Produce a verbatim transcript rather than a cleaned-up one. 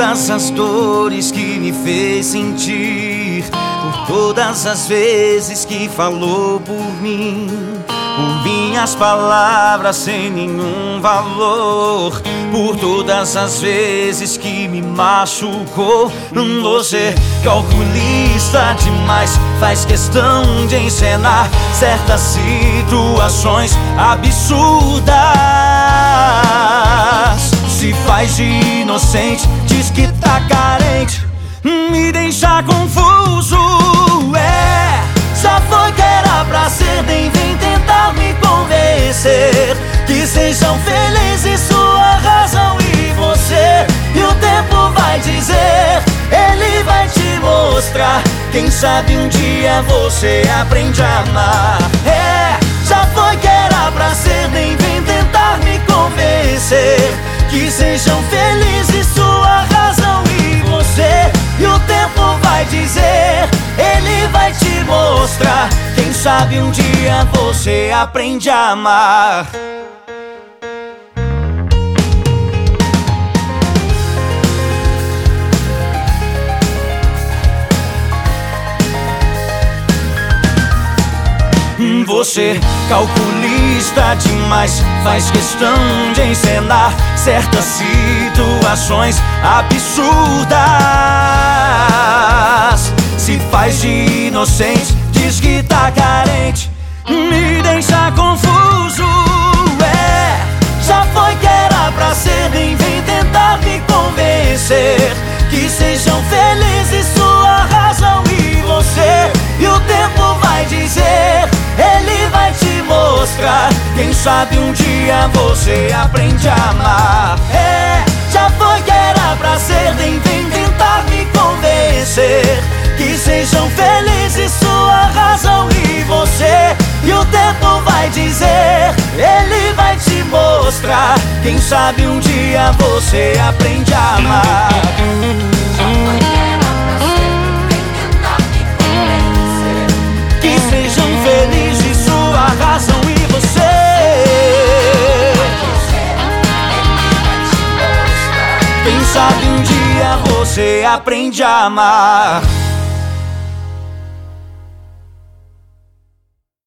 todas as dores que me fez sentir, por todas as vezes que falou por mim, por minhas palavras sem nenhum valor, por todas as vezes que me machucou. Você, calculista demais, faz questão de encenar certas situações absurdas. Se faz de inocente, diz que tá carente, me deixa confuso. É, já foi que era pra ser, nem vem tentar me convencer que sejam felizes sua razão e você. E o tempo vai dizer, ele vai te mostrar. Quem sabe um dia você aprende a amar. É, já foi que era pra ser, nem vem tentar me convencer que sejam felizes sua razão e você. E o tempo vai dizer, ele vai te mostrar. Quem sabe um dia você aprende a amar. Você, calculista demais, faz questão de encenar certas situações absurdas. Se faz de inocente, diz que tá carente, me deixa confuso. É, já foi que era pra ser, nem vem tentar me convencer que sejam felizes sua razão e você. E o tempo vai dizer, ele vai te mostrar. Quem sabe um dia você aprende a amar. É, já foi que era pra ser, nem vem tentar me convencer que sejam felizes sua razão e você. E o tempo vai dizer, ele vai te mostrar. Quem sabe um dia você aprende a amar. Que sejam felizes sua razão e você. Quem sabe um dia você aprende a amar.